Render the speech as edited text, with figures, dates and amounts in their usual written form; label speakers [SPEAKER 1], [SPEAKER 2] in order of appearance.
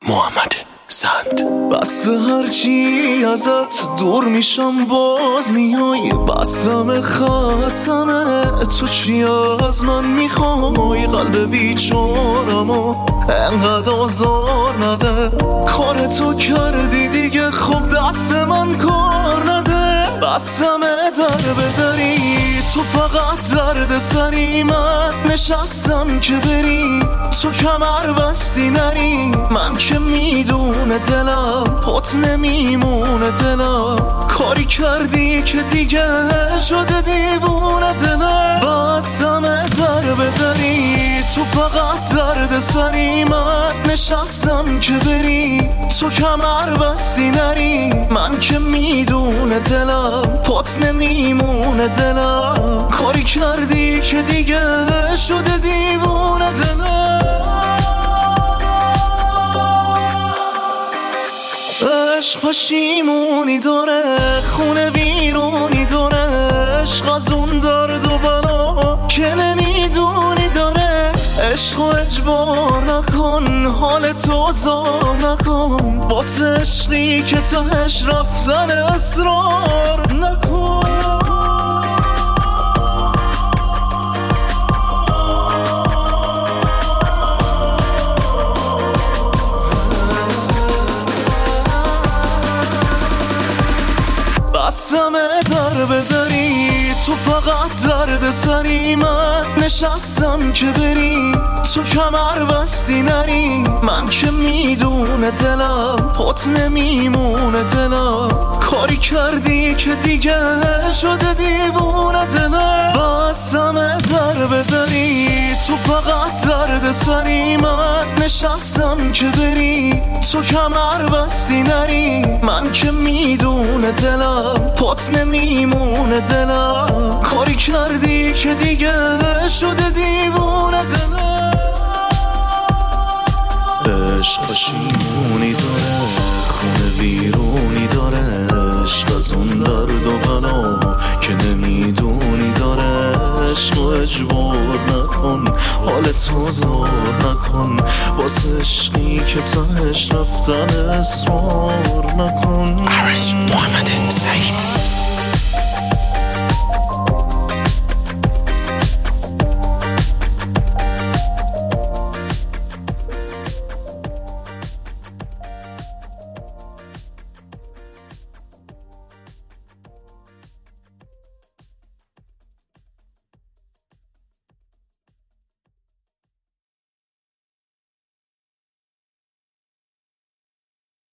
[SPEAKER 1] محمد سند.
[SPEAKER 2] بس هرچی ازت دور میشم باز میای، بسم خواستم تو چی از من میخوای؟ قلب بیچارمو انقدر آزار نده، کار تو کردی دیگه خب دست من کار نده. بستم در بدری تو فقط درد سری، من نشستم که بری تو کمر بستی نری. من که میدونه دلم پات نمیمونه دلم، کاری کردی که دیگه شده دیوونه دلم. بستم در بدری تو فقط درد سری، من نشستم که بری تو کمر بستی نری. من که میدونه دلم پات نمیمونه دلم، کاری کردی که دیگه شده دیوونه دلم. عشق پشیمونی داره، خونه بیرونی داره، عشق از اون درد و بلا که نمیدونی داره. عشق و اجبار نکن، حال تو زار نکن، واسه عشقی که تهش رفتن اصرار نکن. بستم در بدری تو فقط درد سری، من نشستم که بری تو کمر بستی نری. من که میدونه دلم پات نمیمونه دلم، کاری کردی که دیگه شده دیوونه دلم. بستم در بدری تو فقط درد سری، من نشستم که بری تو کمر بستی نری. من که میدونه دلم پات نمیمونه دلم، کاری کردی که دیگه شده دیوونه دلم. عشق پشیمونی داره، خونه بیرونی داره، عشق از اون درد و بلا که نمیدونی داره. عشق و اجبار نکن، حال تو زار نکن، واسه عشقی که تهش رفتن اصرار نکن.
[SPEAKER 1] محمد سعید.